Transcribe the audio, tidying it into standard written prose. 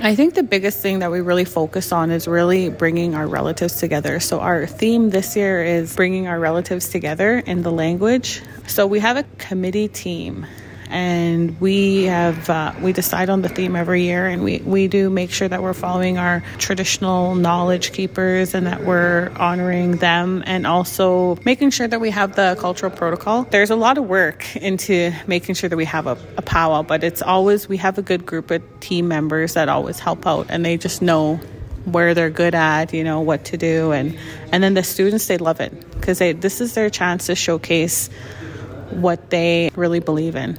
I think the biggest thing that we really focus on is really bringing our relatives together. So our theme this year is bringing our relatives together in the language. So we have a committee team, and we decide on the theme every year, and we do make sure that we're following our traditional knowledge keepers and that we're honoring them, and also making sure that we have the cultural protocol. There's a lot of work into making sure that we have a powwow, but it's always, we have a good group of team members that always help out, and they just know where they're good at, what to do. And then the students, they love it because this is their chance to showcase what they really believe in.